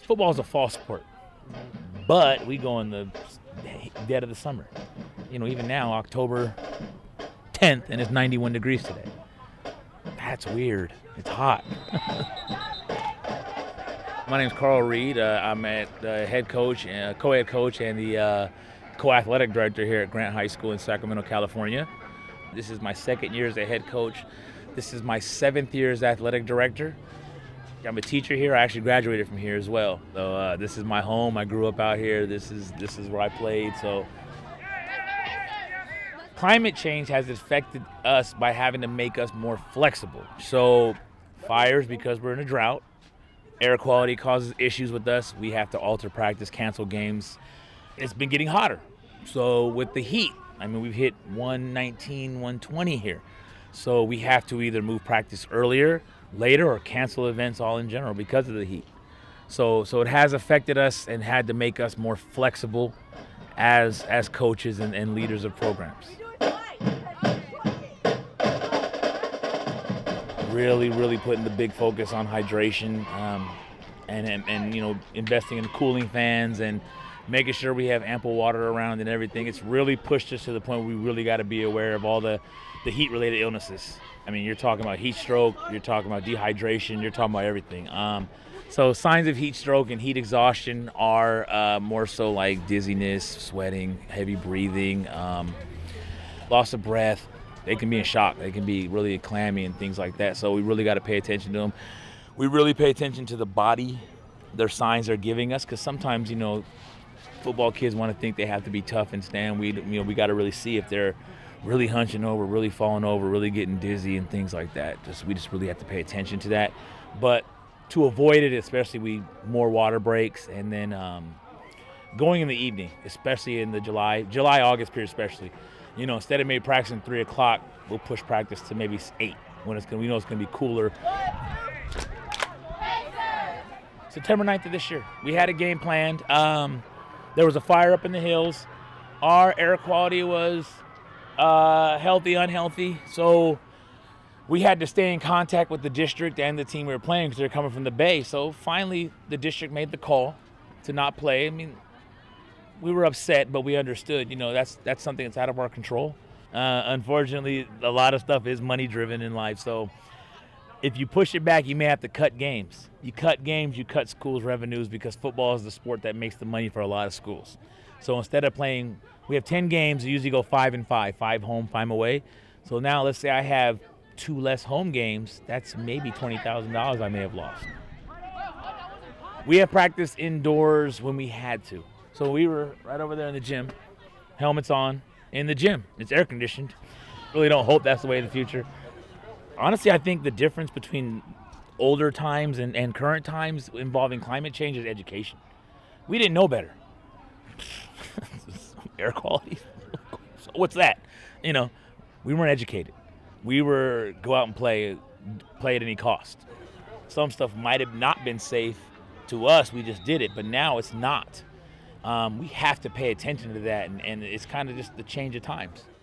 Football is a fall sport, but we go in the dead of the summer. Even now, October 10th, and it's 91 degrees today. That's weird. It's hot. My name's Carl Reed. I'm the head coach, co-head coach, and the co-athletic director here at Grant High School in Sacramento, California. This is my second year as a head coach. This is my 7th year as athletic director. I'm a teacher here. I actually graduated from here as well. So this is my home. I grew up out here. This is where I played. So climate change has affected us by having to make us more flexible. So fires, because we're in a drought. Air quality causes issues with us. We have to alter practice, cancel games. It's been getting hotter. So with the heat, we've hit 119, 120 here. So we have to either move practice earlier, later, or cancel events all in general because of the heat. So it has affected us and had to make us more flexible as coaches and leaders of programs. Really putting the big focus on hydration and investing in cooling fans and making sure we have ample water around and everything. It's really pushed us to the point where we really got to be aware of all the heat-related illnesses. You're talking about heat stroke, you're talking about dehydration, you're talking about everything. So signs of heat stroke and heat exhaustion are more so like dizziness, sweating, heavy breathing, loss of breath. They can be in shock. They can be really clammy and things like that. So we really got to pay attention to them. We really pay attention to the body, their signs they're giving us, because sometimes, football kids want to think they have to be tough and stand. We got to really see if they're really hunching over, really falling over, really getting dizzy and things like that. We just really have to pay attention to that. But to avoid it, especially more water breaks, and then going in the evening, especially in the July, August period especially. Instead of maybe practicing 3 o'clock, we'll push practice to maybe 8 when we know it's going to be cooler. September 9th of this year, we had a game planned. There was a fire up in the hills. Our air quality was healthy, unhealthy. So we had to stay in contact with the district and the team we were playing because they're coming from the Bay. So finally, the district made the call to not play. We were upset, but we understood, that's something that's out of our control. Unfortunately, a lot of stuff is money-driven in life. So if you push it back, you may have to cut games. You cut games, you cut schools' revenues because football is the sport that makes the money for a lot of schools. So instead of playing, we have 10 games, we usually go 5 and 5, 5 home, 5 away. So now let's say I have 2 less home games, that's maybe $20,000 I may have lost. We have practiced indoors when we had to. So we were right over there in the gym, helmets on, in the gym. It's air conditioned. Really don't hope that's the way of the future. Honestly, I think the difference between older times and current times involving climate change is education. We didn't know better. Air quality. So what's that? We weren't educated. We were go out and play at any cost. Some stuff might have not been safe to us. We just did it, but now it's not. We have to pay attention to that, and it's kind of just the change of times.